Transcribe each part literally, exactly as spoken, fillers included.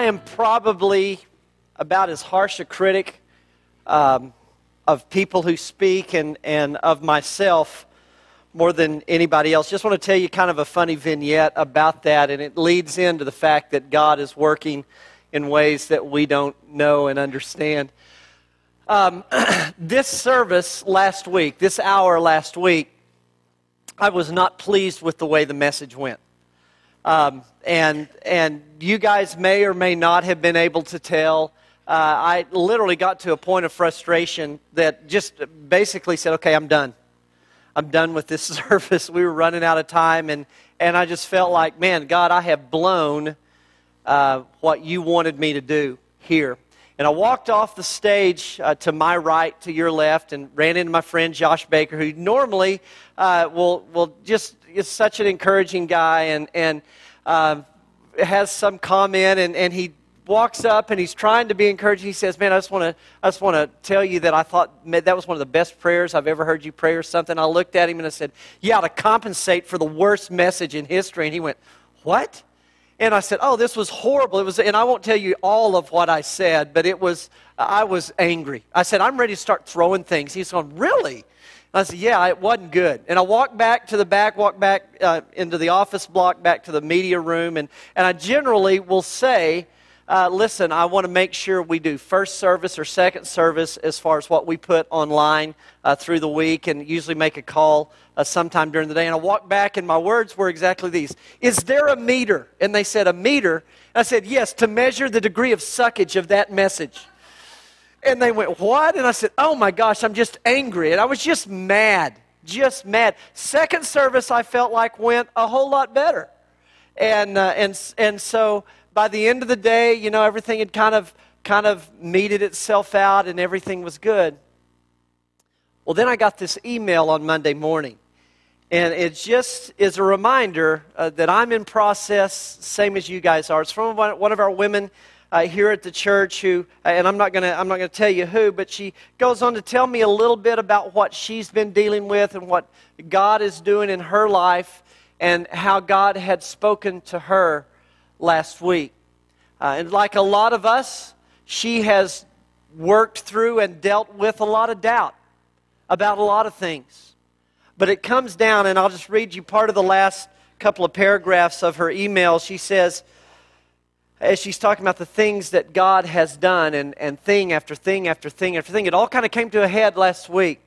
am probably about as harsh a critic um, of people who speak and, and of myself more than anybody else. Just want to tell you kind of a funny vignette about that, and it leads into the fact that God is working in ways that we don't know and understand. Um, this service last week, this hour last week, I was not pleased with the way the message went. Um, and and you guys may or may not have been able to tell. Uh, I literally got to a point of frustration that just basically said, okay, I'm done. I'm done with this service. We were running out of time, and, and I just felt like, man, God, I have blown uh, what you wanted me to do here. And I walked off the stage uh, to my right, to your left, and ran into my friend Josh Baker, who normally uh, will will just is such an encouraging guy, and and uh, has some comment, and, and he walks up and he's trying to be encouraging. He says, "Man, I just want to I just want to tell you that I thought that was one of the best prayers I've ever heard you pray, or something." I looked at him and I said, "Yeah, to compensate for the worst message in history." And he went, "What?" And I said, "Oh, this was horrible." It was, and I won't tell you all of what I said, but it was, I was angry. I said, "I'm ready to start throwing things." He's going, "Really?" And I said, "Yeah, it wasn't good." And I walked back to the back, walked back uh, into the office block, back to the media room, and, and I generally will say, uh, listen, I want to make sure we do first service or second service as far as what we put online uh, through the week, and usually make a call uh, sometime during the day. And I walked back, and my words were exactly these: "Is there a meter?" And they said, "A meter?" And I said, "Yes, to measure the degree of suckage of that message." And they went, "What?" And I said, "Oh my gosh, I'm just angry." And I was just mad, just mad. Second service, I felt like, went a whole lot better. And uh, and and so by the end of the day, you know, everything had kind of kind of meted itself out, and everything was good. Well, then I got this email on Monday morning, and it just is a reminder uh, that I'm in process, same as you guys are. It's from one, one of our women uh, here at the church who, and I'm not gonna I'm not gonna tell you who, but she goes on to tell me a little bit about what she's been dealing with and what God is doing in her life, and how God had spoken to her last week. Uh, and like a lot of us, she has worked through and dealt with a lot of doubt about a lot of things. But it comes down, and I'll just read you part of the last couple of paragraphs of her email. She says, as she's talking about the things that God has done, and, and thing after thing after thing after thing, it all kind of came to a head last week.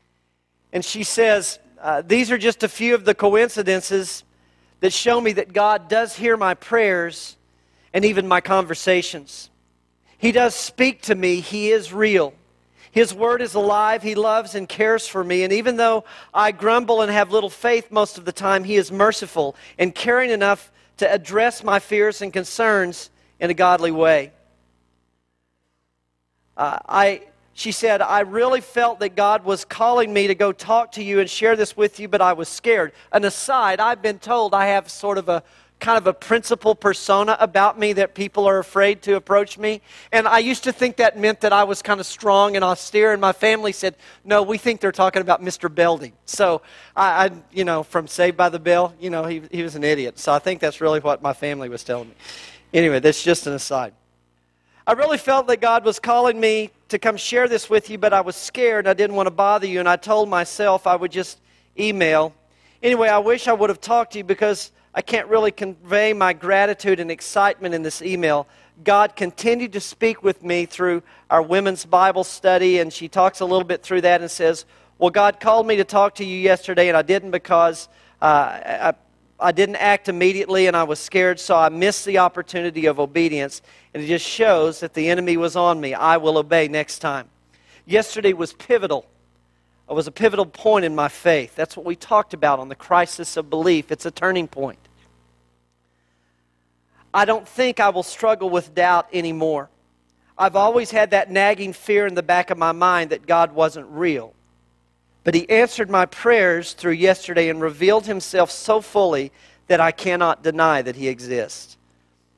And she says, uh, these are just a few of the coincidences that show me that God does hear my prayers and even my conversations. He does speak to me. He is real. His word is alive. He loves and cares for me. And even though I grumble and have little faith most of the time, He is merciful and caring enough to address my fears and concerns in a godly way. Uh, I, she said, I really felt that God was calling me to go talk to you and share this with you, but I was scared. An aside, I've been told I have sort of a kind of a principal persona about me that people are afraid to approach me. And I used to think that meant that I was kind of strong and austere, and my family said, no, we think they're talking about Mister Belding. So, I, I you know, from Saved by the Bell, you know, he, he was an idiot. So I think that's really what my family was telling me. Anyway, that's just an aside. I really felt that God was calling me to come share this with you, but I was scared. I didn't want to bother you, and I told myself I would just email. Anyway, I wish I would have talked to you, because I can't really convey my gratitude and excitement in this email. God continued to speak with me through our women's Bible study, and she talks a little bit through that and says, well, God called me to talk to you yesterday, and I didn't because uh, I, I didn't act immediately, and I was scared, so I missed the opportunity of obedience, and it just shows that the enemy was on me. I will obey next time. Yesterday was pivotal. It was a pivotal point in my faith. That's what we talked about on the crisis of belief. It's a turning point. I don't think I will struggle with doubt anymore. I've always had that nagging fear in the back of my mind that God wasn't real. But He answered my prayers through yesterday and revealed Himself so fully that I cannot deny that He exists.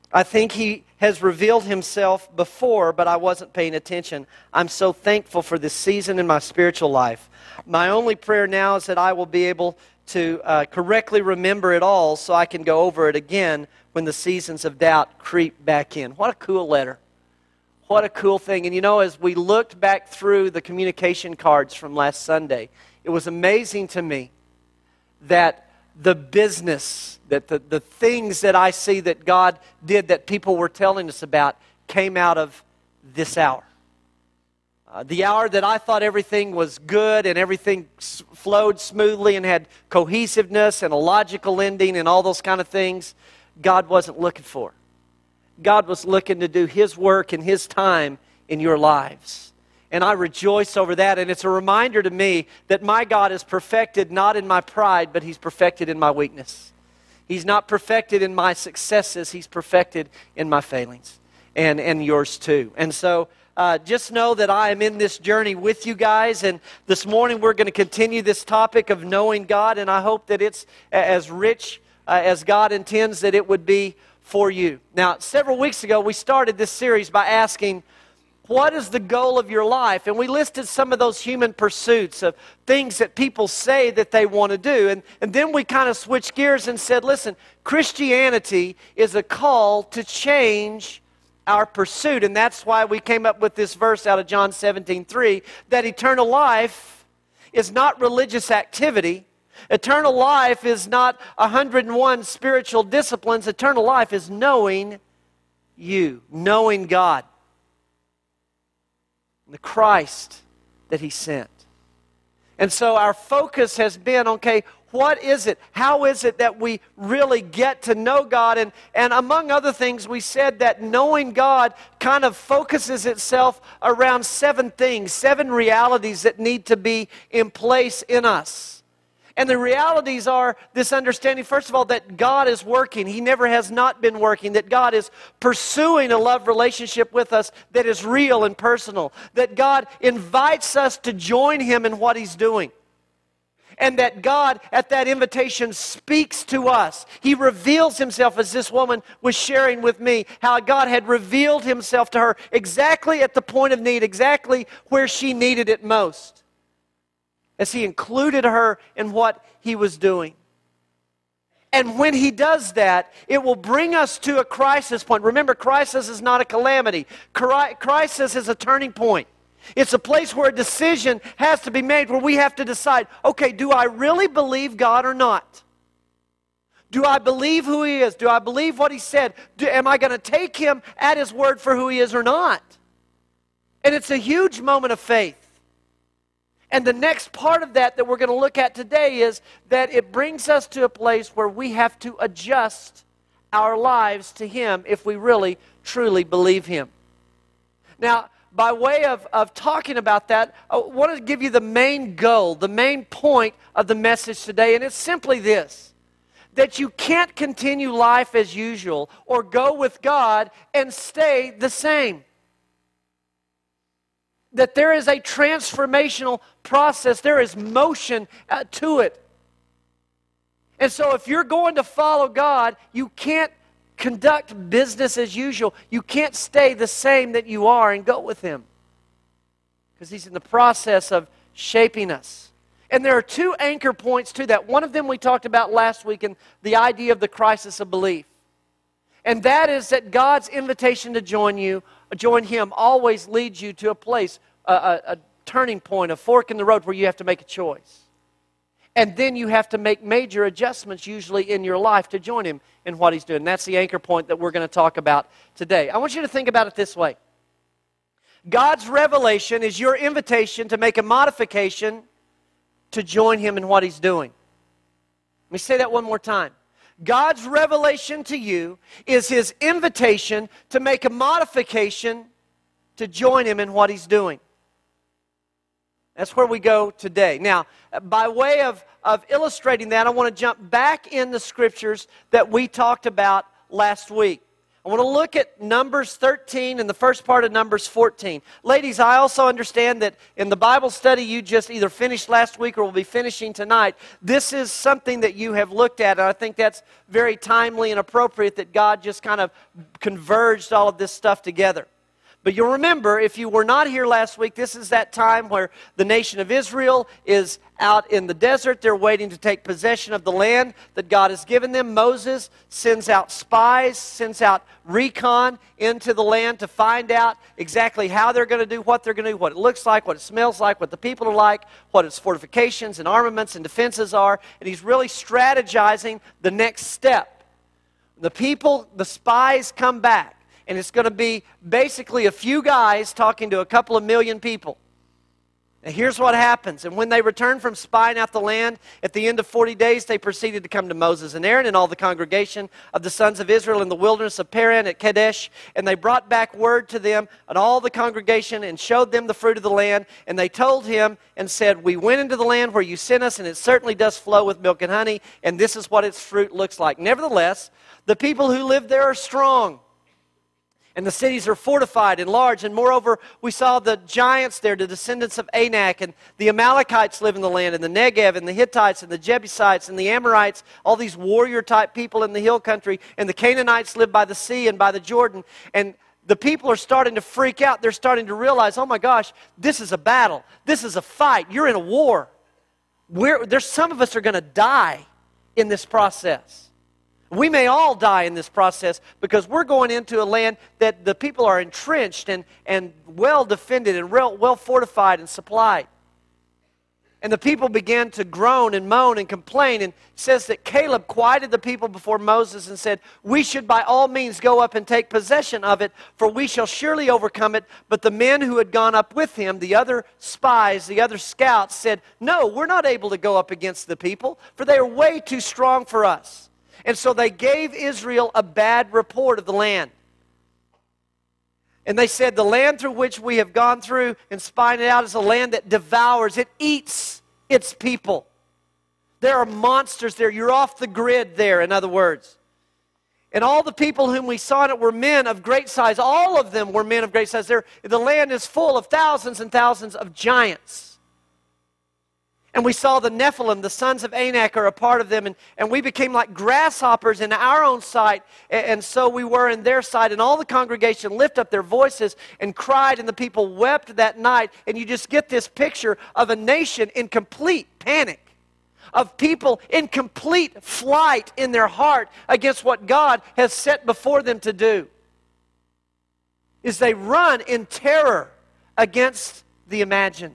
I think He has revealed Himself before, but I wasn't paying attention. I'm so thankful for this season in my spiritual life. My only prayer now is that I will be able to uh, correctly remember it all so I can go over it again when the seasons of doubt creep back in. What a cool letter. What a cool thing. And you know, as we looked back through the communication cards from last Sunday, it was amazing to me that the business, that the, the things that I see that God did that people were telling us about came out of this hour. Uh, the hour that I thought everything was good and everything s- flowed smoothly and had cohesiveness and a logical ending and all those kind of things, God wasn't looking for. God was looking to do His work and His time in your lives. And I rejoice over that. And it's a reminder to me that my God is perfected not in my pride, but He's perfected in my weakness. He's not perfected in my successes. He's perfected in my failings. And, and yours too. And so uh, just know that I am in this journey with you guys. And this morning we're going to continue this topic of knowing God. And I hope that it's as rich uh, as God intends that it would be for you. Now, several weeks ago we started this series by asking, what is the goal of your life? And we listed some of those human pursuits of things that people say that they want to do. And, and then we kind of switched gears and said, listen, Christianity is a call to change our pursuit. And that's why we came up with this verse out of John seventeen three, that eternal life is not religious activity. Eternal life is not one hundred one spiritual disciplines. Eternal life is knowing you, knowing God. The Christ that He sent. And so our focus has been, okay, what is it? How is it that we really get to know God? And, and among other things, we said that knowing God kind of focuses itself around seven things, seven realities that need to be in place in us. And the realities are this understanding, first of all, that God is working. He never has not been working. That God is pursuing a love relationship with us that is real and personal. That God invites us to join Him in what He's doing. And that God, at that invitation, speaks to us. He reveals Himself, as this woman was sharing with me, how God had revealed Himself to her exactly at the point of need, exactly where she needed it most, as He included her in what He was doing. And when He does that, it will bring us to a crisis point. Remember, crisis is not a calamity. Cri- crisis is a turning point. It's a place where a decision has to be made, where we have to decide, okay, do I really believe God or not? Do I believe who He is? Do I believe what He said? Do, am I going to take Him at His word for who He is or not? And it's a huge moment of faith. And the next part of that that we're going to look at today is that it brings us to a place where we have to adjust our lives to Him if we really, truly believe Him. Now, by way of, of talking about that, I want to give you the main goal, the main point of the message today, and it's simply this, that you can't continue life as usual or go with God and stay the same. That there is a transformational process. There is motion uh, to it. And so if you're going to follow God, you can't conduct business as usual. You can't stay the same that you are and go with Him. Because He's in the process of shaping us. And there are two anchor points to that. One of them we talked about last week, in the idea of the crisis of belief. And that is that God's invitation to join you, join Him, always leads you to a place, a, a, a turning point, a fork in the road where you have to make a choice. And then you have to make major adjustments usually in your life to join Him in what He's doing. That's the anchor point that we're going to talk about today. I want you to think about it this way. God's revelation is your invitation to make a modification to join Him in what He's doing. Let me say that one more time. God's revelation to you is His invitation to make a modification to join Him in what He's doing. That's where we go today. Now, by way of, of illustrating that, I want to jump back in the Scriptures that we talked about last week. I want to look at Numbers thirteen and the first part of Numbers fourteen. Ladies, I also understand that in the Bible study you just either finished last week or will be finishing tonight, this is something that you have looked at, and I think that's very timely and appropriate that God just kind of converged all of this stuff together. But you'll remember, if you were not here last week, this is that time where the nation of Israel is out in the desert. They're waiting to take possession of the land that God has given them. Moses sends out spies, sends out recon into the land to find out exactly how they're going to do, what they're going to do, what it looks like, what it smells like, what the people are like, what its fortifications and armaments and defenses are. And he's really strategizing the next step. The people, the spies come back. And it's going to be basically a few guys talking to a couple of million people. And here's what happens. And when they returned from spying out the land, at the end of forty days, they proceeded to come to Moses and Aaron and all the congregation of the sons of Israel in the wilderness of Paran at Kadesh. And they brought back word to them and all the congregation and showed them the fruit of the land. And they told him and said, we went into the land where you sent us, and it certainly does flow with milk and honey. And this is what its fruit looks like. Nevertheless, the people who live there are strong. And the cities are fortified and large. And moreover, we saw the giants there, the descendants of Anak. And the Amalekites live in the land, and the Negev, and the Hittites, and the Jebusites, and the Amorites, all these warrior-type people in the hill country. And the Canaanites live by the sea and by the Jordan. And the people are starting to freak out. They're starting to realize, oh my gosh, this is a battle. This is a fight. You're in a war. We're, there's some of us are going to die in this process. We may all die in this process because we're going into a land that the people are entrenched and, and well defended and real, well fortified and supplied. And the people began to groan and moan and complain. And it says that Caleb quieted the people before Moses and said, we should by all means go up and take possession of it, for we shall surely overcome it. But the men who had gone up with him, the other spies, the other scouts, said, no, we're not able to go up against the people, for they are way too strong for us. And so they gave Israel a bad report of the land. And they said, the land through which we have gone through and spying it out is a land that devours. It eats its people. There are monsters there. You're off the grid there, in other words. And all the people whom we saw in it were men of great size. All of them were men of great size. There, the land is full of thousands and thousands of giants. And we saw the Nephilim, the sons of Anak, are a part of them. And, and we became like grasshoppers in our own sight. And, and so we were in their sight. And all the congregation lifted up their voices and cried. And the people wept that night. And you just get this picture of a nation in complete panic. Of people in complete flight in their heart against what God has set before them to do. Is they run in terror against the imagined.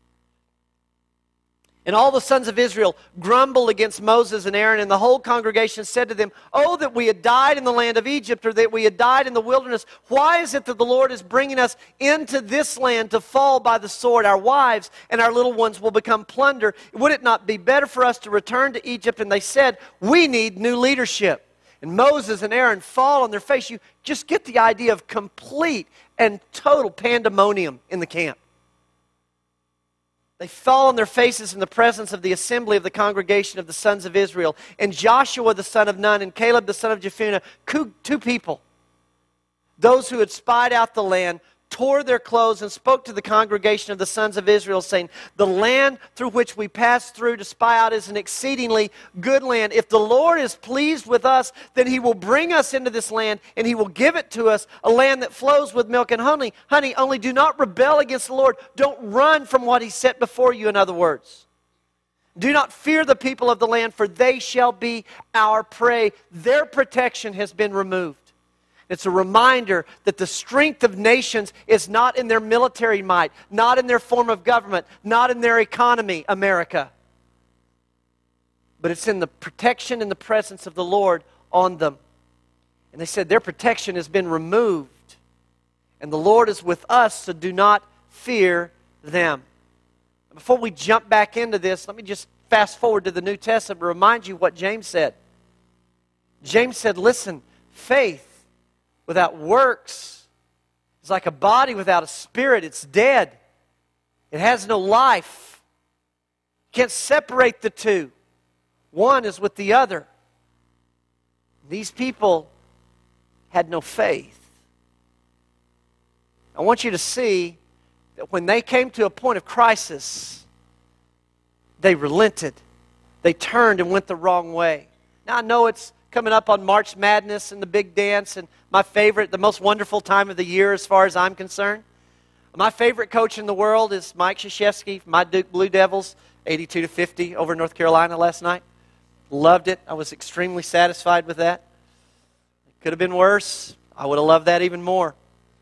And all the sons of Israel grumbled against Moses and Aaron, and the whole congregation said to them, oh, that we had died in the land of Egypt, or that we had died in the wilderness. Why is it that the Lord is bringing us into this land to fall by the sword? Our wives and our little ones will become plunder. Would it not be better for us to return to Egypt? And they said, we need new leadership. And Moses and Aaron fall on their face. You just get the idea of complete and total pandemonium in the camp. They fall on their faces in the presence of the assembly of the congregation of the sons of Israel. And Joshua the son of Nun and Caleb the son of Jephunneh, two people, those who had spied out the land, tore their clothes and spoke to the congregation of the sons of Israel, saying, the land through which we passed through to spy out is an exceedingly good land. If the Lord is pleased with us, then He will bring us into this land, and He will give it to us, a land that flows with milk and honey. Honey, only do not rebel against the Lord. Don't run from what He set before you, in other words. Do not fear the people of the land, for they shall be our prey. Their protection has been removed. It's a reminder that the strength of nations is not in their military might, not in their form of government, not in their economy, America. But it's in the protection and the presence of the Lord on them. And they said their protection has been removed. And the Lord is with us, so do not fear them. Before we jump back into this, let me just fast forward to the New Testament and remind you what James said. James said, listen, faith without works is like a body without a spirit. It's dead. It has no life. You can't separate the two. One is with the other. These people had no faith. I want you to see that when they came to a point of crisis, they relented. They turned and went the wrong way. Now, I know it's coming up on March Madness and the big dance, and my favorite, the most wonderful time of the year as far as I'm concerned. My favorite coach in the world is Mike Krzyzewski, my Duke Blue Devils, eighty-two to fifty over North Carolina last night. Loved it. I was extremely satisfied with that. It could have been worse. I would have loved that even more.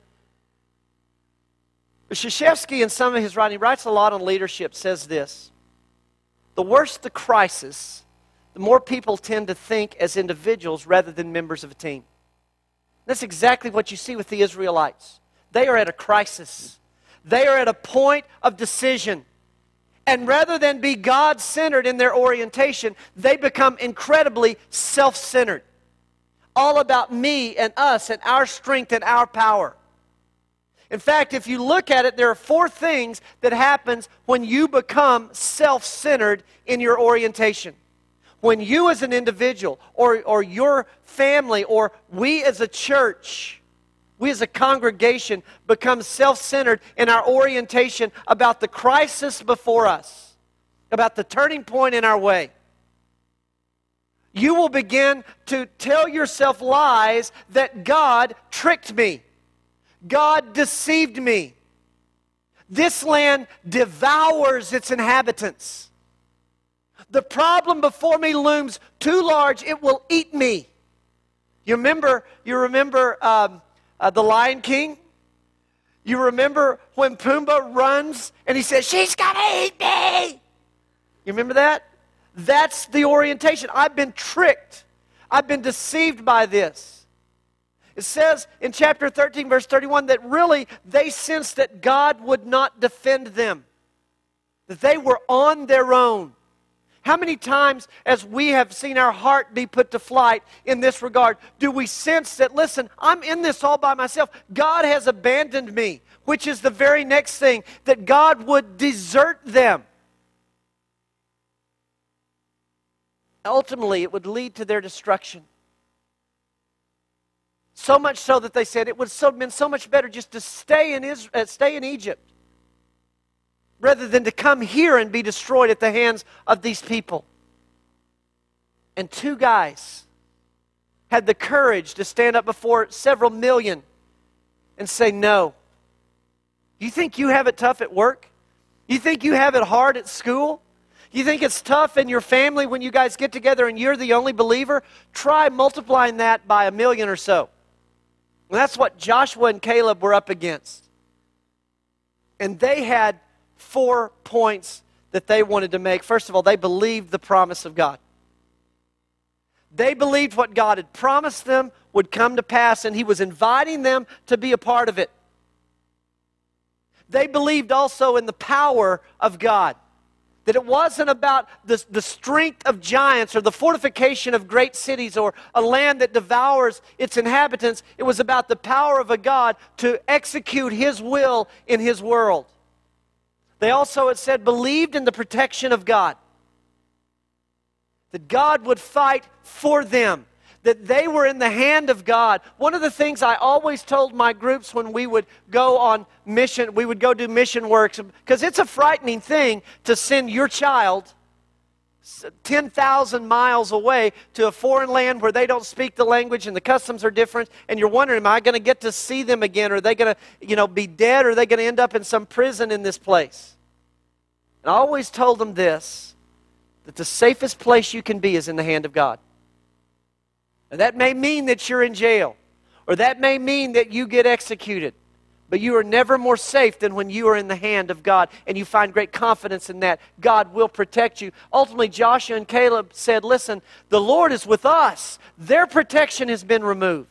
But Krzyzewski, in some of his writing, he writes a lot on leadership, says this: the worse the crisis, the more people tend to think as individuals rather than members of a team. That's exactly what you see with the Israelites. They are at a crisis. They are at a point of decision. And rather than be God-centered in their orientation, they become incredibly self-centered. All about me and us and our strength and our power. In fact, if you look at it, there are four things that happens when you become self-centered in your orientation. When you as an individual or, or your family or we as a church, we as a congregation become self-centered in our orientation about the crisis before us, about the turning point in our way. You will begin to tell yourself lies that God tricked me. God deceived me. This land devours its inhabitants. The problem before me looms too large, it will eat me. You remember, you remember um, uh, the Lion King? You remember when Pumbaa runs and he says, "She's gonna eat me!" You remember that? That's the orientation. I've been tricked. I've been deceived by this. It says in chapter thirteen, verse thirty-one, that really they sensed that God would not defend them. That they were on their own. How many times, as we have seen our heart be put to flight in this regard, do we sense that, listen, I'm in this all by myself. God has abandoned me, which is the very next thing, that God would desert them. Ultimately, it would lead to their destruction. So much so that they said it would have been so much better just to stay in Israel, uh, stay in Egypt, rather than to come here and be destroyed at the hands of these people. And two guys had the courage to stand up before several million and say no. You think you have it tough at work? You think you have it hard at school? You think it's tough in your family when you guys get together and you're the only believer? Try multiplying that by a million or so. And that's what Joshua and Caleb were up against. And they had four points that they wanted to make. First of all, they believed the promise of God. They believed what God had promised them would come to pass, and He was inviting them to be a part of it. They believed also in the power of God. That it wasn't about the, the strength of giants or the fortification of great cities or a land that devours its inhabitants. It was about the power of a God to execute His will in His world. They also, it said, believed in the protection of God. That God would fight for them. That they were in the hand of God. One of the things I always told my groups when we would go on mission, we would go do mission works, because it's a frightening thing to send your child ten thousand miles away to a foreign land where they don't speak the language and the customs are different, and you're wondering, am I going to get to see them again? Or are they going to, you know, be dead? Or are they going to end up in some prison in this place? And I always told them this, that the safest place you can be is in the hand of God. And that may mean that you're in jail, or that may mean that you get executed. But you are never more safe than when you are in the hand of God, and you find great confidence in that. God will protect you. Ultimately, Joshua and Caleb said, listen, the Lord is with us. Their protection has been removed.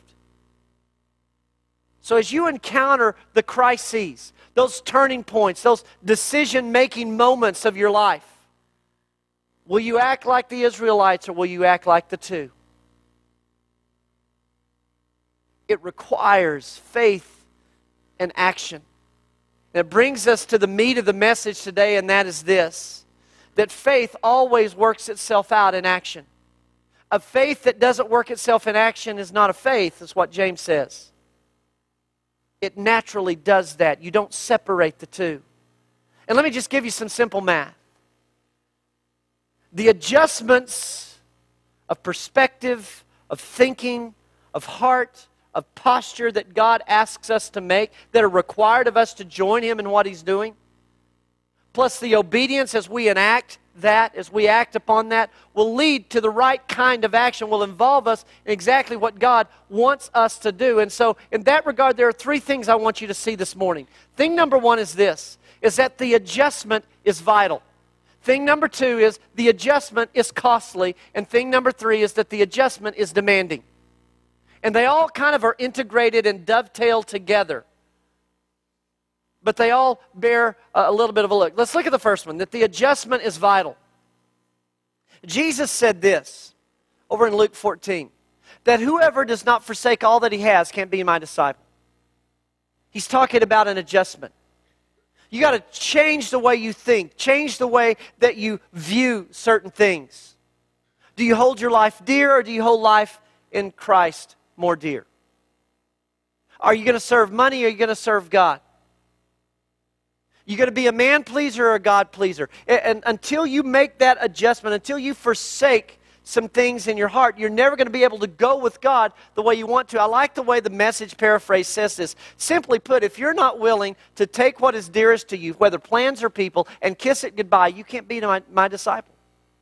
So as you encounter the crises, those turning points, those decision-making moments of your life, will you act like the Israelites or will you act like the two? It requires faith and action. And it brings us to the meat of the message today, and that is this, that faith always works itself out in action. A faith that doesn't work itself in action is not a faith, is what James says. It naturally does that. You don't separate the two. And let me just give you some simple math. The adjustments of perspective, of thinking, of heart, of posture that God asks us to make, that are required of us to join Him in what He's doing, plus the obedience as we enact that, as we act upon that, will lead to the right kind of action, will involve us in exactly what God wants us to do. And so, in that regard, there are three things I want you to see this morning. Thing number one is this, is that the adjustment is vital. Thing number two is the adjustment is costly. And thing number three is that the adjustment is demanding. And they all kind of are integrated and dovetail together. But they all bear a little bit of a look. Let's look at the first one, that the adjustment is vital. Jesus said this over in Luke fourteen, that whoever does not forsake all that he has can't be my disciple. He's talking about an adjustment. You got to change the way you think, change the way that you view certain things. Do you hold your life dear, or do you hold life in Christ more dear? Are you going to serve money, or are you going to serve God? You're going to be a man pleaser or a God pleaser. And, and until you make that adjustment, until you forsake some things in your heart, you're never going to be able to go with God the way you want to. I like the way the Message paraphrase says this. Simply put, if you're not willing to take what is dearest to you, whether plans or people, and kiss it goodbye, you can't be my, my disciple.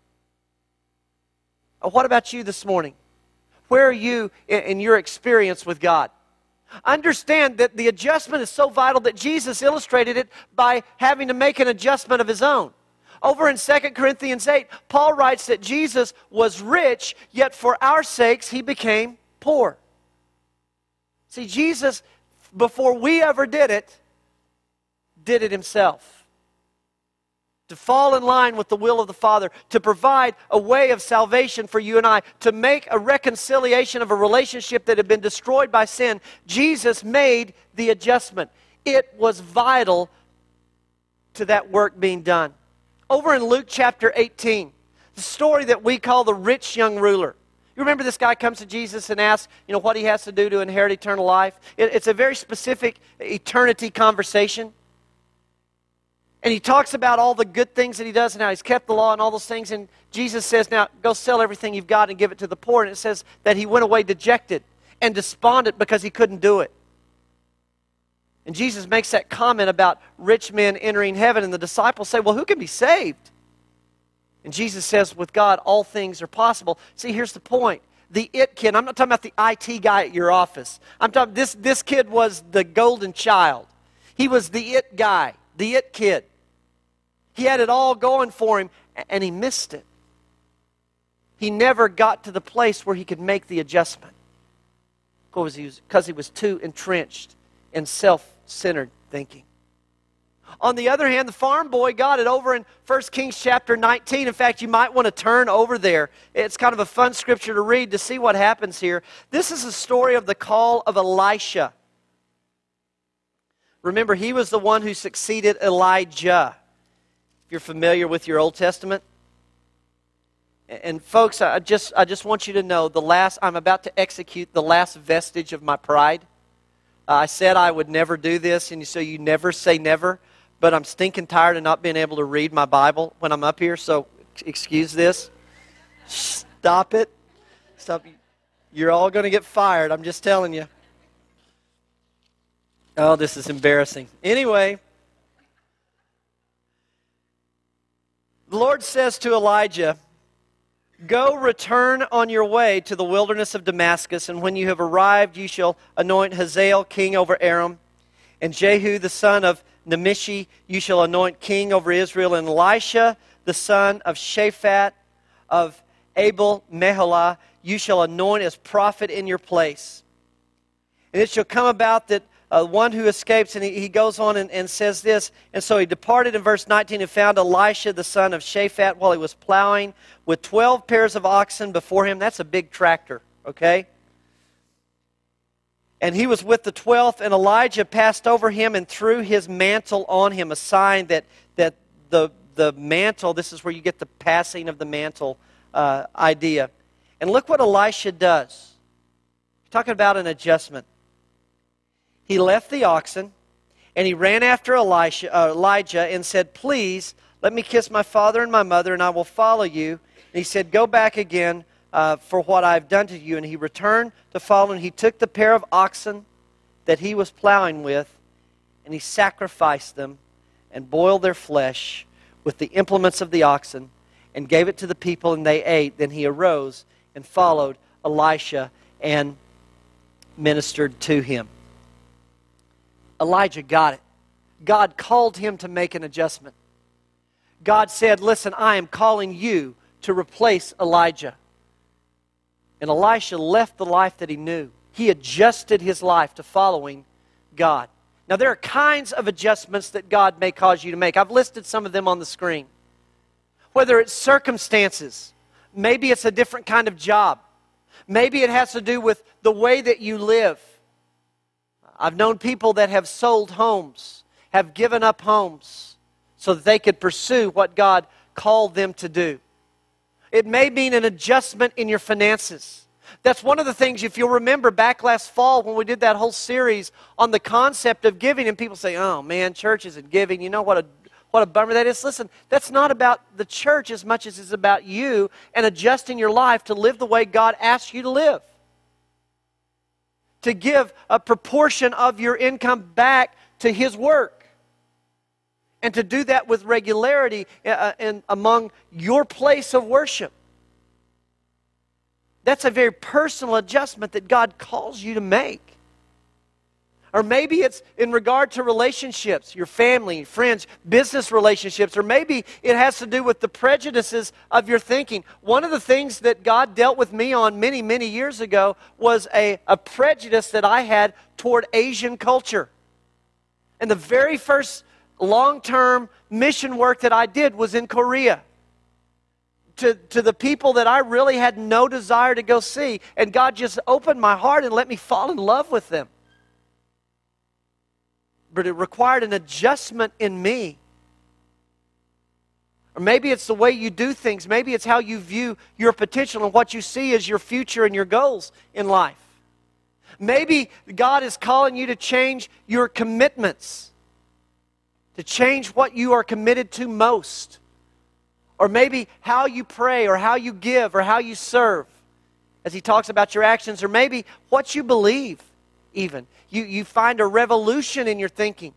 What about you this morning? Where are you in, in your experience with God? Understand that the adjustment is so vital that Jesus illustrated it by having to make an adjustment of His own. Over in Second Corinthians eight, Paul writes that Jesus was rich, yet for our sakes He became poor. See, Jesus, before we ever did it, did it Himself. To fall in line with the will of the Father, to provide a way of salvation for you and I, to make a reconciliation of a relationship that had been destroyed by sin. Jesus made the adjustment. It was vital to that work being done. Over in Luke chapter eighteen, the story that we call the rich young ruler. You remember this guy comes to Jesus and asks, you know, what he has to do to inherit eternal life? It, it's a very specific eternity conversation. And he talks about all the good things that he does and how he's kept the law and all those things. And Jesus says, now go sell everything you've got and give it to the poor. And it says that he went away dejected and despondent because he couldn't do it. And Jesus makes that comment about rich men entering heaven. And the disciples say, well, who can be saved? And Jesus says, with God, all things are possible. See, here's the point. The it kid, I'm not talking about the I T guy at your office. I'm talking, this, this kid was the golden child. He was the it guy, the it kid. He had it all going for him, and he missed it. He never got to the place where he could make the adjustment because he was, because he was too entrenched in self-centered thinking. On the other hand, the farm boy got it over in First Kings chapter nineteen. In fact, you might want to turn over there. It's kind of a fun scripture to read to see what happens here. This is a story of the call of Elisha. Remember, he was the one who succeeded Elijah. If you're familiar with your Old Testament. And folks, I just I just want you to know, the last I'm about to execute the last vestige of my pride. Uh, I said I would never do this, and so you never say never. But I'm stinking tired of not being able to read my Bible when I'm up here, so excuse this. Stop it. Stop. You're all going to get fired, I'm just telling you. Oh, this is embarrassing. Anyway, the Lord says to Elijah, go return on your way to the wilderness of Damascus, and when you have arrived, you shall anoint Hazael king over Aram, and Jehu the son of Nimshi you shall anoint king over Israel, and Elisha the son of Shaphat of Abel Meholah you shall anoint as prophet in your place. And it shall come about that Uh, one who escapes, and he, he goes on and, and says this, and so he departed in verse nineteen and found Elisha the son of Shaphat while he was plowing with twelve pairs of oxen before him. That's a big tractor, okay? And he was with the twelfth, and Elijah passed over him and threw his mantle on him, a sign that, that the, the mantle, this is where you get the passing of the mantle uh, idea. And look what Elisha does. Talking about an adjustment. He left the oxen, and he ran after Elisha, uh, Elijah and said, "Please, let me kiss my father and my mother, and I will follow you." And he said, "Go back again uh, for what I have done to you." And he returned to follow, and he took the pair of oxen that he was plowing with, and he sacrificed them and boiled their flesh with the implements of the oxen and gave it to the people, and they ate. Then he arose and followed Elisha and ministered to him. Elijah got it. God called him to make an adjustment. God said, "Listen, I am calling you to replace Elijah." And Elisha left the life that he knew. He adjusted his life to following God. Now, there are kinds of adjustments that God may cause you to make. I've listed some of them on the screen. Whether it's circumstances, maybe it's a different kind of job. Maybe it has to do with the way that you live. I've known people that have sold homes, have given up homes so that they could pursue what God called them to do. It may mean an adjustment in your finances. That's one of the things, if you'll remember back last fall when we did that whole series on the concept of giving, and people say, "Oh man, church isn't giving. You know what a what a bummer that is." Listen, that's not about the church as much as it's about you and adjusting your life to live the way God asks you to live. To give a proportion of your income back to His work. And to do that with regularity uh, in, among your place of worship. That's a very personal adjustment that God calls you to make. Or maybe it's in regard to relationships, your family, friends, business relationships, or maybe it has to do with the prejudices of your thinking. One of the things that God dealt with me on many, many years ago was a, a prejudice that I had toward Asian culture. And the very first long-term mission work that I did was in Korea. To, to the people that I really had no desire to go see. And God just opened my heart and let me fall in love with them. But it required an adjustment in me. Or maybe it's the way you do things. Maybe it's how you view your potential and what you see as your future and your goals in life. Maybe God is calling you to change your commitments. To change what you are committed to most. Or maybe how you pray or how you give or how you serve. As he talks about your actions. Or maybe what you believe even. You, you find a revolution in your thinking.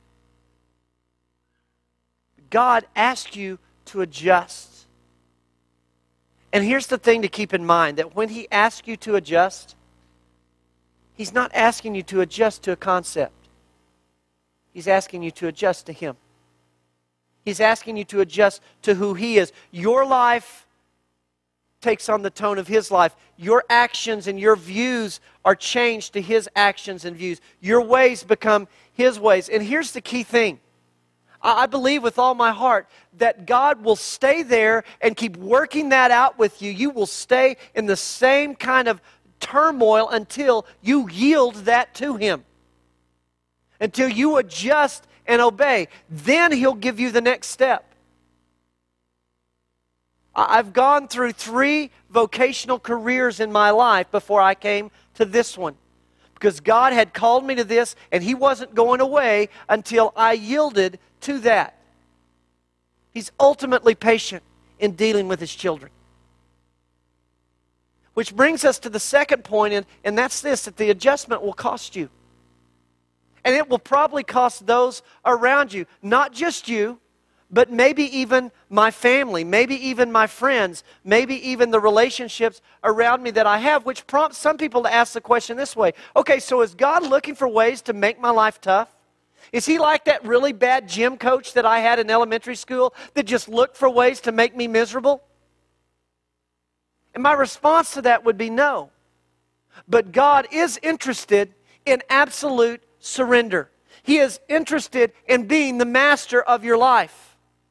God asks you to adjust. And here's the thing to keep in mind, that when He asks you to adjust, He's not asking you to adjust to a concept. He's asking you to adjust to Him. He's asking you to adjust to who He is. Your life takes on the tone of His life. Your actions and your views are changed to His actions and views. Your ways become His ways. And here's the key thing. I believe with all my heart that God will stay there and keep working that out with you. You will stay in the same kind of turmoil until you yield that to Him. Until you adjust and obey. Then He'll give you the next step. I've gone through three vocational careers in my life before I came to this one. Because God had called me to this and He wasn't going away until I yielded to that. He's ultimately patient in dealing with His children. Which brings us to the second point, and, and that's this, that the adjustment will cost you. And it will probably cost those around you, not just you, but maybe even my family, maybe even my friends, maybe even the relationships around me that I have, which prompts some people to ask the question this way. Okay, so is God looking for ways to make my life tough? Is He like that really bad gym coach that I had in elementary school that just looked for ways to make me miserable? And my response to that would be no. But God is interested in absolute surrender. He is interested in being the master of your life.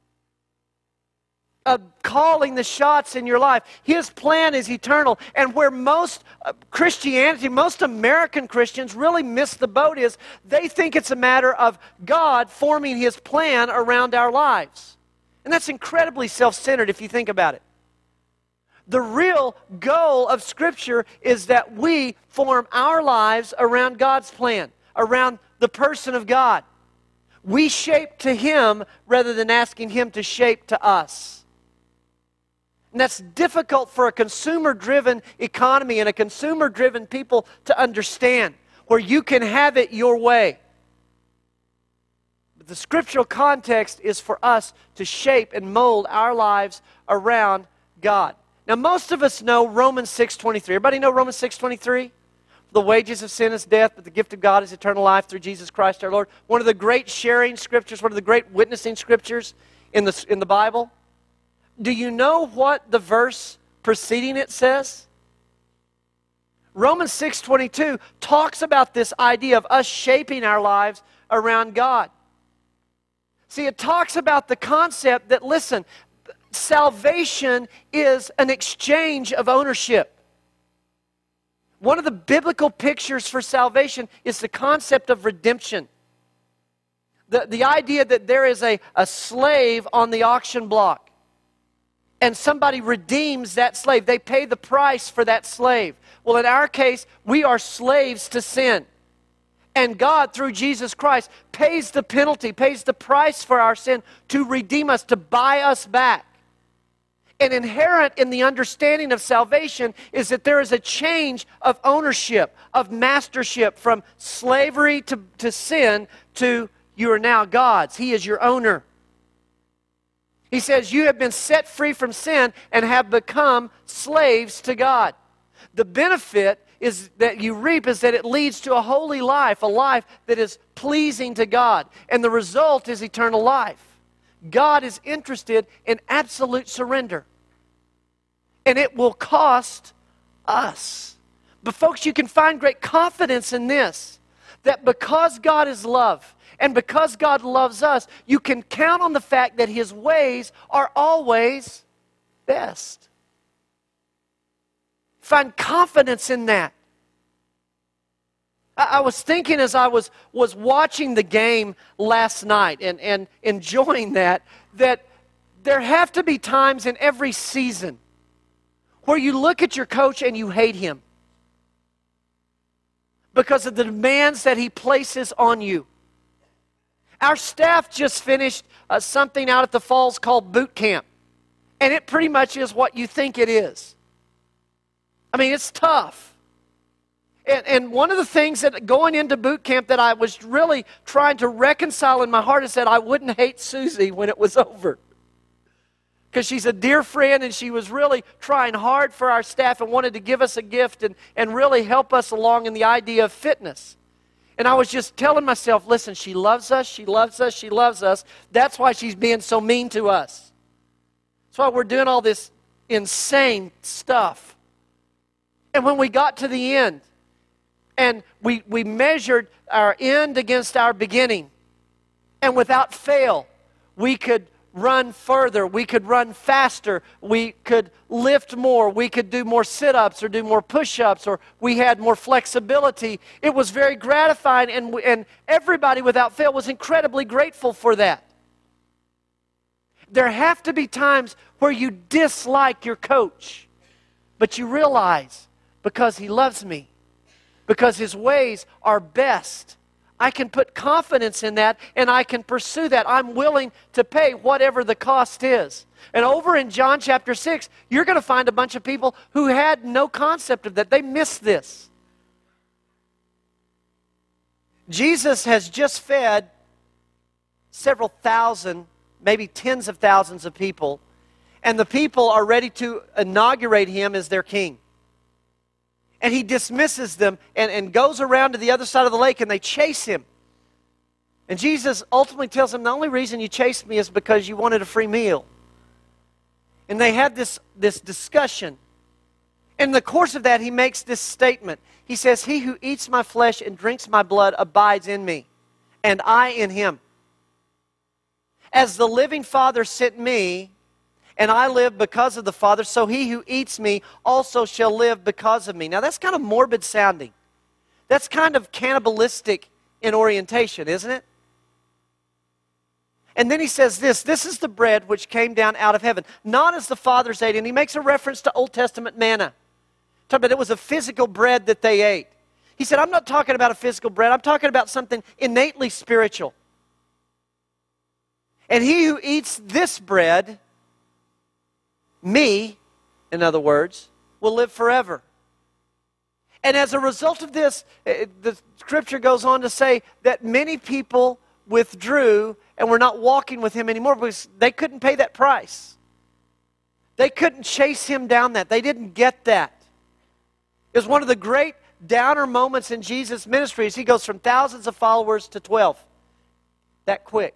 Of calling the shots in your life. His plan is eternal. And where most uh, Christianity, most American Christians really miss the boat is they think it's a matter of God forming His plan around our lives. And that's incredibly self-centered if you think about it. The real goal of Scripture is that we form our lives around God's plan, around the person of God. We shape to Him rather than asking Him to shape to us. And that's difficult for a consumer-driven economy and a consumer-driven people to understand, where you can have it your way. But the scriptural context is for us to shape and mold our lives around God. Now, most of us know Romans six twenty-three. Everybody know Romans six twenty-three? The wages of sin is death, but the gift of God is eternal life through Jesus Christ our Lord. One of the great sharing scriptures, one of the great witnessing scriptures in the, in the Bible. Do you know what the verse preceding it says? Romans six twenty-two talks about this idea of us shaping our lives around God. See, it talks about the concept that, listen, salvation is an exchange of ownership. One of the biblical pictures for salvation is the concept of redemption. The, the idea that there is a, a slave on the auction block, and somebody redeems that slave. They pay the price for that slave. Well, in our case, we are slaves to sin. And God, through Jesus Christ, pays the penalty, pays the price for our sin to redeem us, to buy us back. And inherent in the understanding of salvation is that there is a change of ownership, of mastership, from slavery to, to sin to you are now God's. He is your owner. He says you have been set free from sin and have become slaves to God. The benefit is that you reap is that it leads to a holy life, a life that is pleasing to God. And the result is eternal life. God is interested in absolute surrender. And it will cost us. But folks, you can find great confidence in this, that because God is love, and because God loves us, you can count on the fact that His ways are always best. Find confidence in that. I, I was thinking as I was, was watching the game last night and, and enjoying that, that there have to be times in every season where you look at your coach and you hate him because of the demands that he places on you. Our staff just finished uh, something out at the Falls called boot camp. And it pretty much is what you think it is. I mean, it's tough. And, and one of the things that going into boot camp that I was really trying to reconcile in my heart is that I wouldn't hate Susie when it was over. Because she's a dear friend and she was really trying hard for our staff and wanted to give us a gift and, and really help us along in the idea of fitness. And I was just telling myself, listen, she loves us, she loves us, she loves us. That's why she's being so mean to us. That's why we're doing all this insane stuff. And when we got to the end, and we, we measured our end against our beginning, and without fail, we could run further, we could run faster, we could lift more, we could do more sit-ups or do more push-ups, or we had more flexibility. It was very gratifying, and, and everybody without fail was incredibly grateful for that. There have to be times where you dislike your coach, but you realize, because he loves me, because his ways are best, I can put confidence in that and I can pursue that. I'm willing to pay whatever the cost is. And over in John chapter six, you're going to find a bunch of people who had no concept of that. They missed this. Jesus has just fed several thousand, maybe tens of thousands of people, and the people are ready to inaugurate him as their king. And he dismisses them and, and goes around to the other side of the lake and they chase him. And Jesus ultimately tells them, the only reason you chased me is because you wanted a free meal. And they had this, this discussion. In the course of that, he makes this statement. He says, he who eats my flesh and drinks my blood abides in me, and I in him. As the living Father sent me, and I live because of the Father, so he who eats me also shall live because of me. Now that's kind of morbid sounding. That's kind of cannibalistic in orientation, isn't it? And then he says this, this is the bread which came down out of heaven, not as the fathers ate. And he makes a reference to Old Testament manna. Talking about it was a physical bread that they ate. He said, I'm not talking about a physical bread. I'm talking about something innately spiritual. And he who eats this bread, me, in other words, will live forever. And as a result of this, the scripture goes on to say that many people withdrew and were not walking with him anymore because they couldn't pay that price. They couldn't chase him down that. They didn't get that. It was one of the great downer moments in Jesus' ministry as he goes from thousands of followers to twelve. That quick.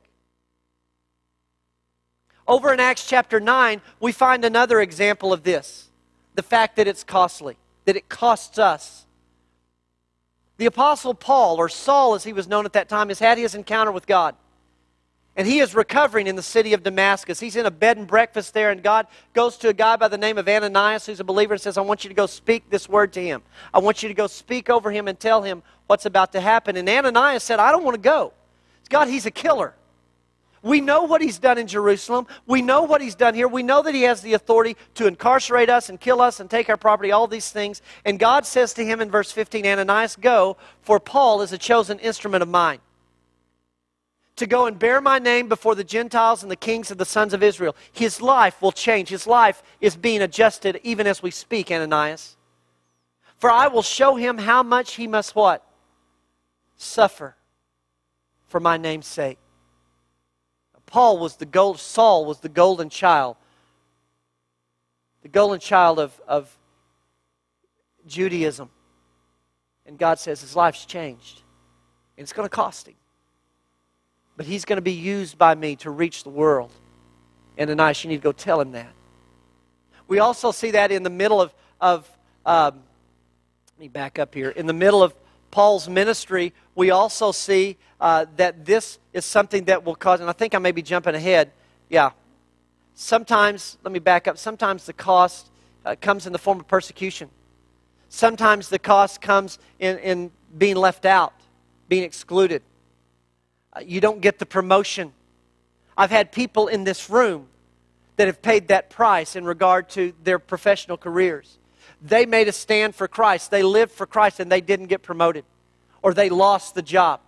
Over in Acts chapter nine, we find another example of this. The fact that it's costly, that it costs us. The Apostle Paul, or Saul as he was known at that time, has had his encounter with God. And he is recovering in the city of Damascus. He's in a bed and breakfast there, and God goes to a guy by the name of Ananias, who's a believer, and says, I want you to go speak this word to him. I want you to go speak over him and tell him what's about to happen. And Ananias said, I don't want to go. God, he's a killer. We know what he's done in Jerusalem. We know what he's done here. We know that he has the authority to incarcerate us and kill us and take our property, all these things. And God says to him in verse fifteen, Ananias, go, for Paul is a chosen instrument of mine, to go and bear my name before the Gentiles and the kings of the sons of Israel. His life will change. His life is being adjusted even as we speak, Ananias. For I will show him how much he must what? Suffer for my name's sake. Paul was the gold, Saul was the golden child. The golden child of, of Judaism. And God says his life's changed. And it's going to cost him. But he's going to be used by me to reach the world. And Ananias, you need to go tell him that. We also see that in the middle of, of um, let me back up here. In the middle of Paul's ministry, we also see uh, that this is something that will cause, and I think I may be jumping ahead. Yeah. Sometimes, let me back up, sometimes the cost uh, comes in the form of persecution. Sometimes the cost comes in, in being left out, being excluded. Uh, you don't get the promotion. I've had people in this room that have paid that price in regard to their professional careers. They made a stand for Christ. They lived for Christ and they didn't get promoted. Or they lost the job.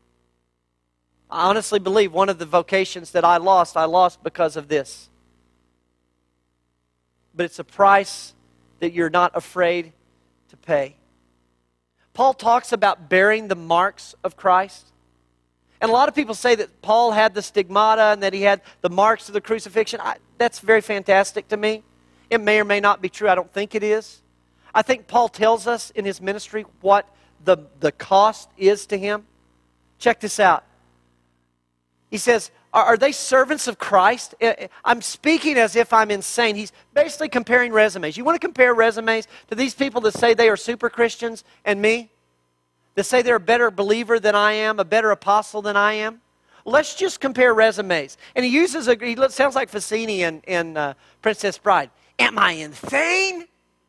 I honestly believe one of the vocations that I lost, I lost because of this. But it's a price that you're not afraid to pay. Paul talks about bearing the marks of Christ. And a lot of people say that Paul had the stigmata and that he had the marks of the crucifixion. I, that's very fantastic to me. It may or may not be true. I don't think it is. I think Paul tells us in his ministry what the, the cost is to him. Check this out. He says, are, are they servants of Christ? I'm speaking as if I'm insane. He's basically comparing resumes. You want to compare resumes to these people that say they are super Christians and me? That say they're a better believer than I am, a better apostle than I am? Let's just compare resumes. And he uses a, he sounds like Fassini in, in uh, Princess Bride. Am I insane?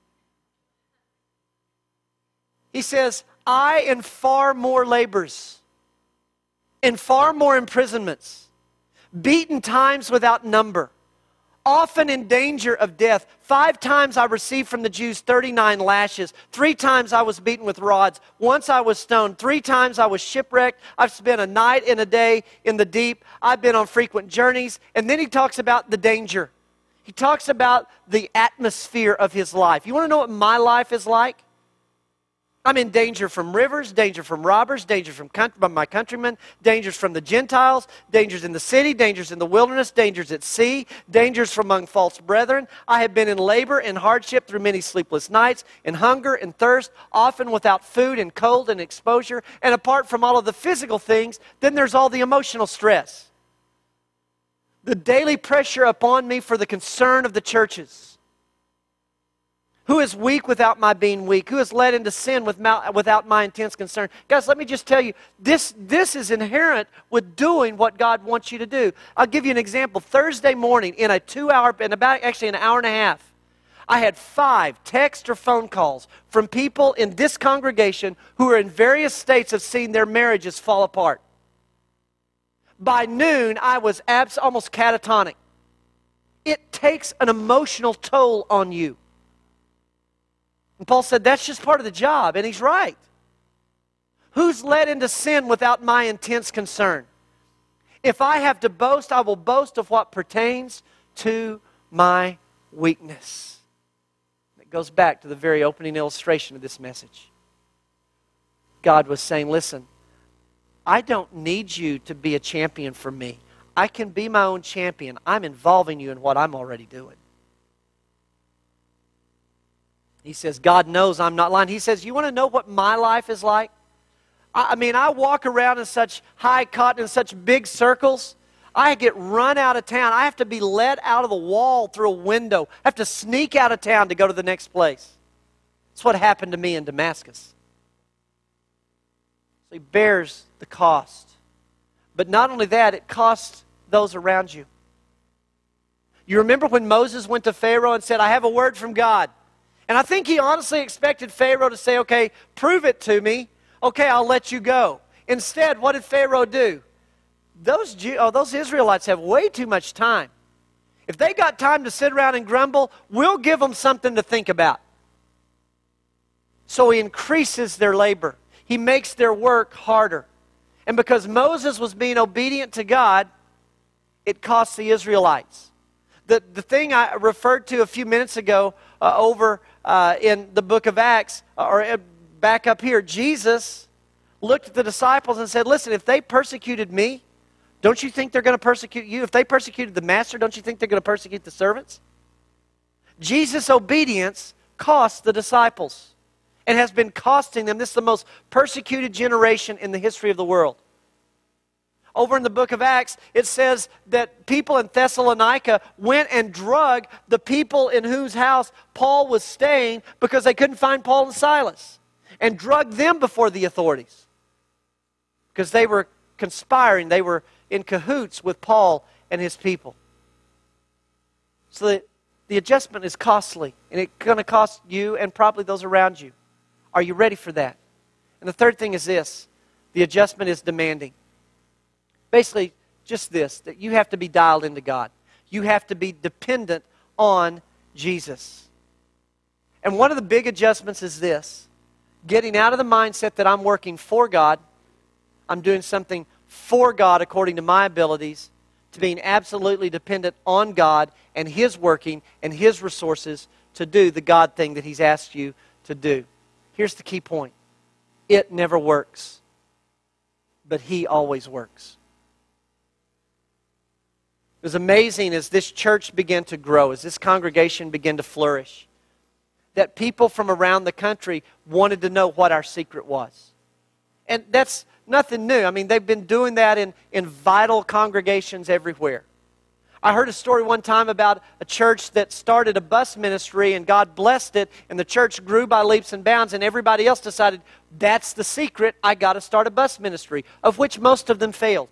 He says, I in far more labors, in far more imprisonments, beaten times without number, often in danger of death. Five times I received from the Jews thirty-nine lashes. Three times I was beaten with rods. Once I was stoned. Three times I was shipwrecked. I've spent a night and a day in the deep. I've been on frequent journeys. And then he talks about the danger. He talks about the atmosphere of his life. You want to know what my life is like? I'm in danger from rivers, danger from robbers, danger from country, my countrymen, dangers from the Gentiles, dangers in the city, dangers in the wilderness, dangers at sea, dangers from among false brethren. I have been in labor and hardship through many sleepless nights, in hunger and thirst, often without food and cold and exposure. And apart from all of the physical things, then there's all the emotional stress. The daily pressure upon me for the concern of the churches. Who is weak without my being weak? Who is led into sin without my intense concern? Guys, let me just tell you, this, this is inherent with doing what God wants you to do. I'll give you an example. Thursday morning, in a two-hour, in about actually an hour and a half, I had five text or phone calls from people in this congregation who are in various states of seeing their marriages fall apart. By noon, I was abs- almost catatonic. It takes an emotional toll on you. And Paul said, that's just part of the job, and he's right. Who's led into sin without my intense concern? If I have to boast, I will boast of what pertains to my weakness. It goes back to the very opening illustration of this message. God was saying, listen, I don't need you to be a champion for me. I can be my own champion. I'm involving you in what I'm already doing. He says, God knows I'm not lying. He says, you want to know what my life is like? I, I mean, I walk around in such high cotton, in such big circles. I get run out of town. I have to be let out of the wall through a window. I have to sneak out of town to go to the next place. That's what happened to me in Damascus. So he bears the cost. But not only that, it costs those around you. You remember when Moses went to Pharaoh and said, I have a word from God. And I think he honestly expected Pharaoh to say, okay, prove it to me. Okay, I'll let you go. Instead, what did Pharaoh do? Those, Jew- oh, those Israelites have way too much time. If they got time to sit around and grumble, we'll give them something to think about. So he increases their labor. He makes their work harder. And because Moses was being obedient to God, it cost the Israelites. The, the thing I referred to a few minutes ago uh, over uh, in the book of Acts, or uh, back up here, Jesus looked at the disciples and said, listen, if they persecuted me, don't you think they're going to persecute you? If they persecuted the master, don't you think they're going to persecute the servants? Jesus' obedience cost the disciples and has been costing them. This is the most persecuted generation in the history of the world. Over in the book of Acts, it says that people in Thessalonica went and drug the people in whose house Paul was staying because they couldn't find Paul and Silas, and drugged them before the authorities because they were conspiring. They were in cahoots with Paul and his people. So the, the adjustment is costly, and it's going to cost you and probably those around you. Are you ready for that? And the third thing is this. The adjustment is demanding. Basically, just this, that you have to be dialed into God. You have to be dependent on Jesus. And one of the big adjustments is this. Getting out of the mindset that I'm working for God, I'm doing something for God according to my abilities, to being absolutely dependent on God and His working and His resources to do the God thing that He's asked you to do. Here's the key point. It never works, but He always works. It was amazing as this church began to grow, as this congregation began to flourish, that people from around the country wanted to know what our secret was. And that's nothing new. I mean, they've been doing that in, in vital congregations everywhere. I heard a story one time about a church that started a bus ministry and God blessed it, and the church grew by leaps and bounds, and everybody else decided, that's the secret, I got to start a bus ministry, of which most of them failed.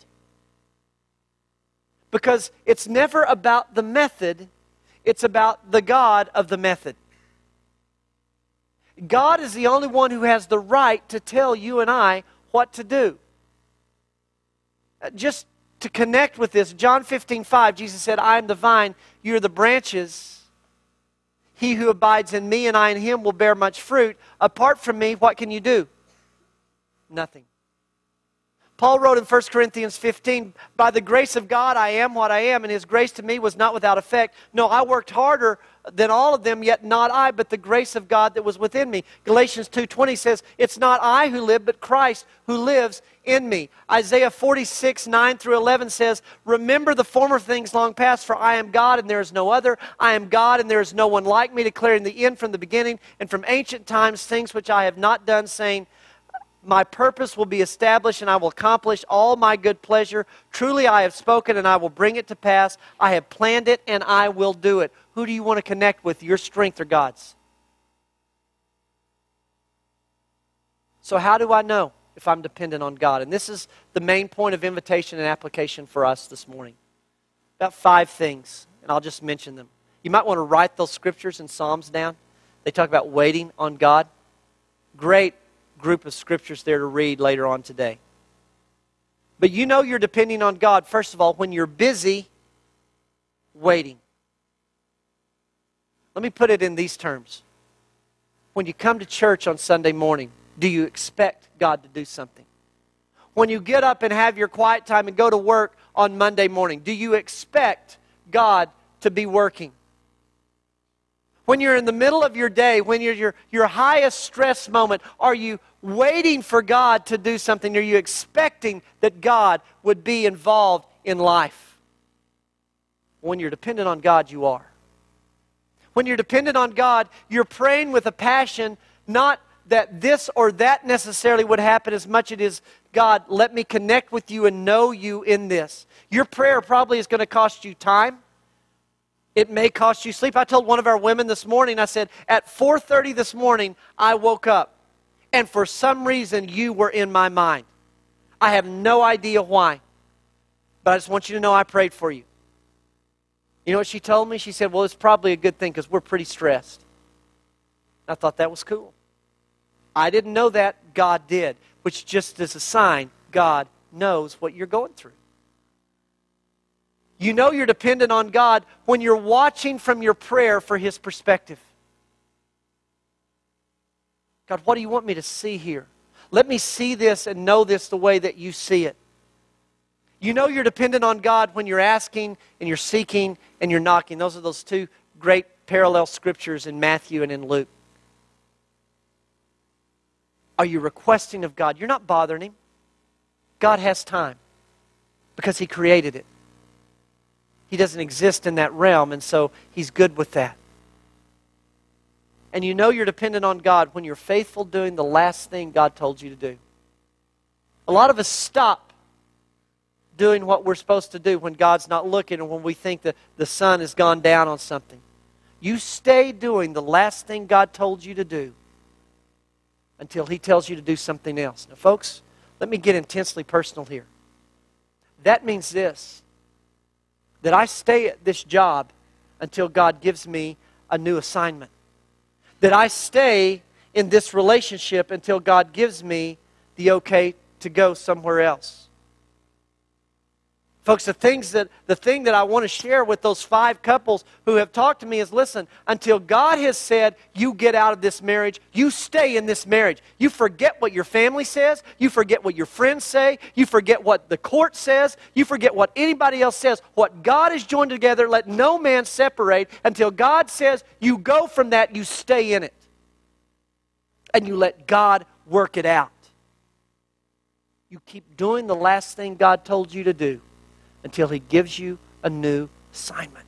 Because it's never about the method, it's about the God of the method. God is the only one who has the right to tell you and I what to do. Just to connect with this, John fifteen five, Jesus said, I am the vine, you are the branches. He who abides in me and I in him will bear much fruit. Apart from me, what can you do? Nothing. Paul wrote in First Corinthians fifteen, by the grace of God I am what I am, and His grace to me was not without effect. No, I worked harder than all of them, yet not I, but the grace of God that was within me. Galatians two twenty says, it's not I who live, but Christ who lives in me. Isaiah forty-six, nine through eleven says, remember the former things long past, for I am God and there is no other. I am God and there is no one like me, declaring the end from the beginning, and from ancient times things which I have not done, saying, my purpose will be established and I will accomplish all my good pleasure. Truly I have spoken and I will bring it to pass. I have planned it and I will do it. Who do you want to connect with, your strength or God's? So how do I know if I'm dependent on God? And this is the main point of invitation and application for us this morning. About five things, and I'll just mention them. You might want to write those scriptures and Psalms down. They talk about waiting on God. Great group of scriptures there to read later on today. But you know you're depending on God, first of all, when you're busy waiting. Let me put it in these terms. When you come to church on Sunday morning, do you expect God to do something? When you get up and have your quiet time and go to work on Monday morning, do you expect God to be working? When you're in the middle of your day, when you're your, your highest stress moment, are you waiting for God to do something? Are you expecting that God would be involved in life? When you're dependent on God, you are. When you're dependent on God, you're praying with a passion, not that this or that necessarily would happen as much as it is, God, let me connect with you and know you in this. Your prayer probably is going to cost you time. It may cost you sleep. I told one of our women this morning, I said, at four thirty this morning, I woke up, and for some reason, you were in my mind. I have no idea why, but I just want you to know I prayed for you. You know what she told me? She said, well, it's probably a good thing because we're pretty stressed. I thought that was cool. I didn't know that. God did, which just is a sign God knows what you're going through. You know you're dependent on God when you're watching from your prayer for His perspective. God, what do you want me to see here? Let me see this and know this the way that you see it. You know you're dependent on God when you're asking and you're seeking and you're knocking. Those are those two great parallel scriptures in Matthew and in Luke. Are you requesting of God? You're not bothering Him. God has time because He created it. He doesn't exist in that realm, and so He's good with that. And you know you're dependent on God when you're faithful doing the last thing God told you to do. A lot of us stop doing what we're supposed to do when God's not looking and when we think that the sun has gone down on something. You stay doing the last thing God told you to do until He tells you to do something else. Now, folks, let me get intensely personal here. That means this, that I stay at this job until God gives me a new assignment. That I stay in this relationship until God gives me the okay to go somewhere else. Folks, the things that the thing that I want to share with those five couples who have talked to me is, listen, until God has said, you get out of this marriage, you stay in this marriage. You forget what your family says, you forget what your friends say, you forget what the court says, you forget what anybody else says. What God has joined together, let no man separate. Until God says, you go from that, you stay in it. And you let God work it out. You keep doing the last thing God told you to do until He gives you a new assignment.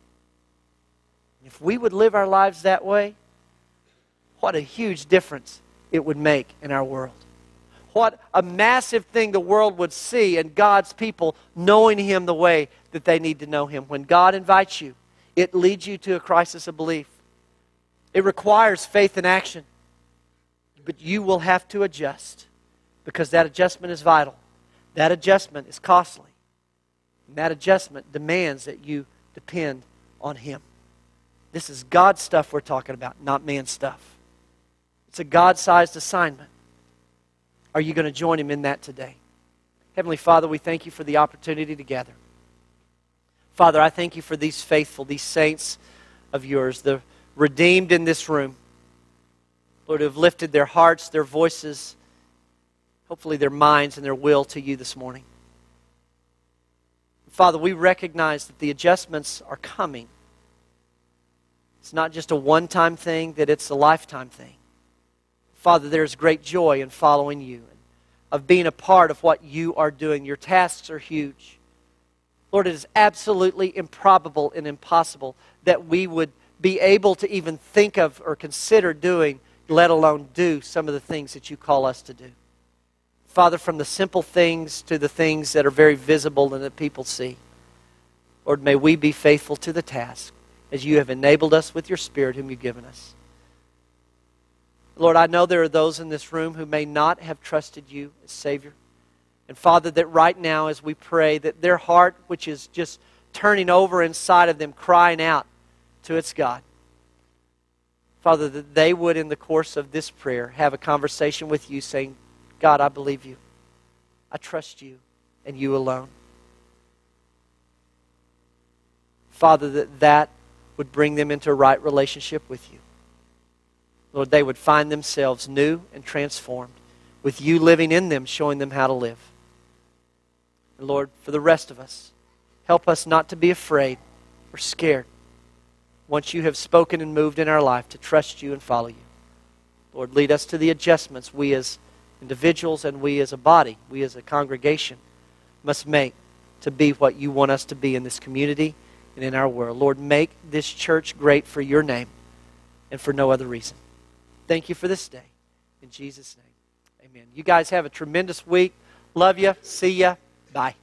If we would live our lives that way, what a huge difference it would make in our world. What a massive thing the world would see in God's people knowing Him the way that they need to know Him. When God invites you, it leads you to a crisis of belief. It requires faith and action. But you will have to adjust because that adjustment is vital. That adjustment is costly. And that adjustment demands that you depend on Him. This is God's stuff we're talking about, not man's stuff. It's a God-sized assignment. Are you going to join Him in that today? Heavenly Father, we thank You for the opportunity to gather. Father, I thank You for these faithful, these saints of Yours, the redeemed in this room. Lord, who have lifted their hearts, their voices, hopefully their minds and their will to You this morning. Father, we recognize that the adjustments are coming. It's not just a one-time thing, that it's a lifetime thing. Father, there's great joy in following You, of being a part of what You are doing. Your tasks are huge. Lord, it is absolutely improbable and impossible that we would be able to even think of or consider doing, let alone do some of the things that You call us to do. Father, from the simple things to the things that are very visible and that people see. Lord, may we be faithful to the task as You have enabled us with Your Spirit whom You've given us. Lord, I know there are those in this room who may not have trusted You as Savior. And Father, that right now as we pray, that their heart, which is just turning over inside of them, crying out to its God. Father, that they would in the course of this prayer have a conversation with You saying, God, I believe You. I trust You. and you alone. Father, that that would bring them into a right relationship with you. Lord, they would find themselves new and transformed, with you living in them, showing them how to live. And Lord, for the rest of us, help us not to be afraid or scared once you have spoken and moved in our life, to trust you and follow you. Lord, lead us to the adjustments we as individuals and we as a body, we as a congregation, must make to be what you want us to be in this community and in our world. Lord, make this church great for your name and for no other reason. Thank you for this day. In Jesus' name, amen. You guys have a tremendous week. Love you. See ya. Bye.